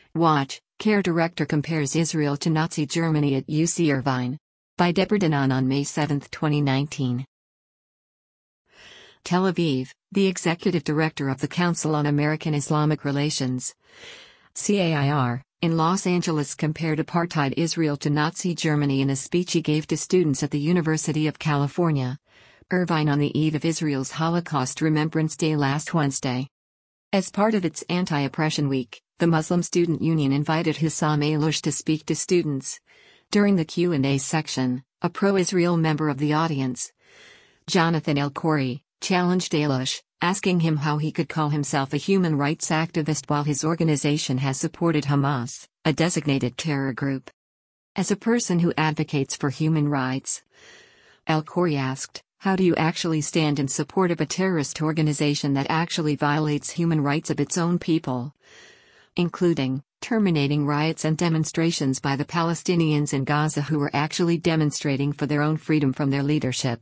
Watch, CARE director compares Israel to Nazi Germany at UC Irvine. By Deborah Danon on May 7, 2019. Tel Aviv, the executive director of the Council on American-Islamic Relations, CAIR, in Los Angeles compared apartheid Israel to Nazi Germany in a speech he gave to students at the University of California, Irvine on the eve of Israel's Holocaust Remembrance Day last Wednesday. As part of its Anti-Oppression Week, the Muslim Student Union invited Hussam Ayloush to speak to students. During the Q&A section, a pro-Israel member of the audience, Jonathan El-Khoury, challenged Ayloush, asking him how he could call himself a human rights activist while his organization has supported Hamas, a designated terror group. As a person who advocates for human rights, El-Khoury asked, how do you actually stand in support of a terrorist organization that actually violates human rights of its own people, including terminating riots and demonstrations by the Palestinians in Gaza who were actually demonstrating for their own freedom from their leadership?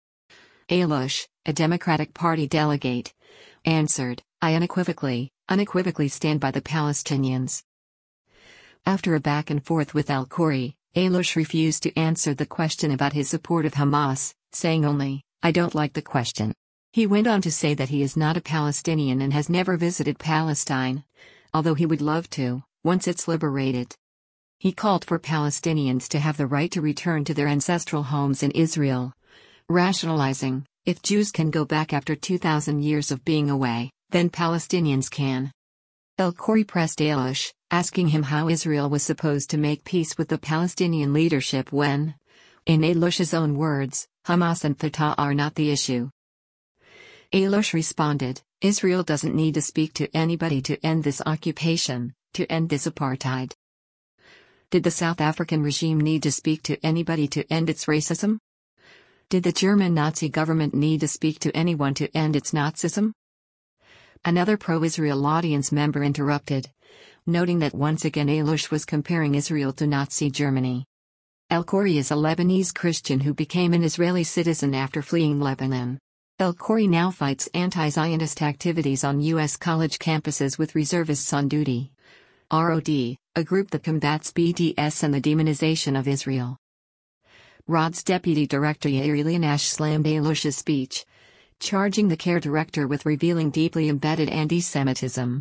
Ayloush, a Democratic Party delegate, answered, I unequivocally stand by the Palestinians. After a back and forth with El-Khoury, Ayloush refused to answer the question about his support of Hamas, saying only, I don't like the question. He went on to say that he is not a Palestinian and has never visited Palestine, although he would love to, once it's liberated. He called for Palestinians to have the right to return to their ancestral homes in Israel, rationalizing, if Jews can go back after 2,000 years of being away, then Palestinians can. El-Khoury pressed Ayloush, asking him how Israel was supposed to make peace with the Palestinian leadership when, in Ayloush's own words, Hamas and Fatah are not the issue. Ayloush responded, Israel doesn't need to speak to anybody to end this occupation, to end this apartheid. Did the South African regime need to speak to anybody to end its racism? Did the German Nazi government need to speak to anyone to end its Nazism? Another pro-Israel audience member interrupted, noting that once again Ayloush was comparing Israel to Nazi Germany. El-Khoury is a Lebanese Christian who became an Israeli citizen after fleeing Lebanon. El-Khoury now fights anti-Zionist activities on U.S. college campuses with reservists on duty. ROD, a group that combats BDS and the demonization of Israel. ROD's deputy director Yair Leonash slammed Ayloush's speech, charging the CARE director with revealing deeply embedded anti-Semitism.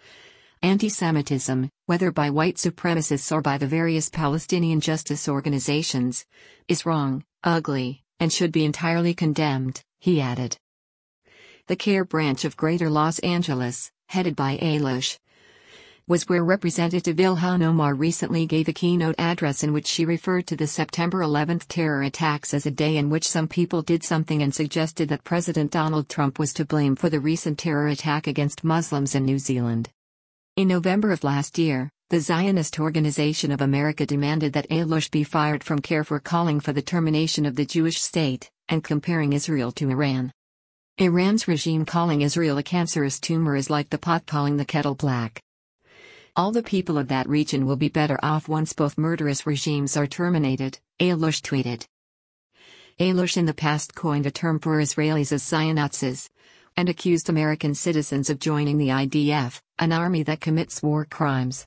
Anti-Semitism, whether by white supremacists or by the various Palestinian justice organizations, is wrong, ugly, and should be entirely condemned, he added. The CARE branch of Greater Los Angeles, headed by Ayloush, was where Representative Ilhan Omar recently gave a keynote address in which she referred to the September 11 terror attacks as a day in which some people did something and suggested that President Donald Trump was to blame for the recent terror attack against Muslims in New Zealand. In November of last year, the Zionist Organization of America demanded that Ayloush be fired from CARE for calling for the termination of the Jewish state, and comparing Israel to Iran. Iran's regime calling Israel a cancerous tumor is like the pot calling the kettle black. All the people of that region will be better off once both murderous regimes are terminated, Ayloush tweeted. Ayloush in the past coined a term for Israelis as Zionazis, and accused American citizens of joining the IDF, an army that commits war crimes.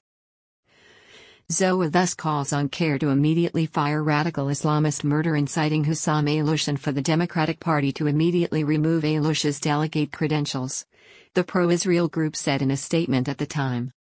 ZOA thus calls on CARE to immediately fire radical Islamist murder-inciting Hussam Ayloush and for the Democratic Party to immediately remove Ayloush's delegate credentials, the pro-Israel group said in a statement at the time.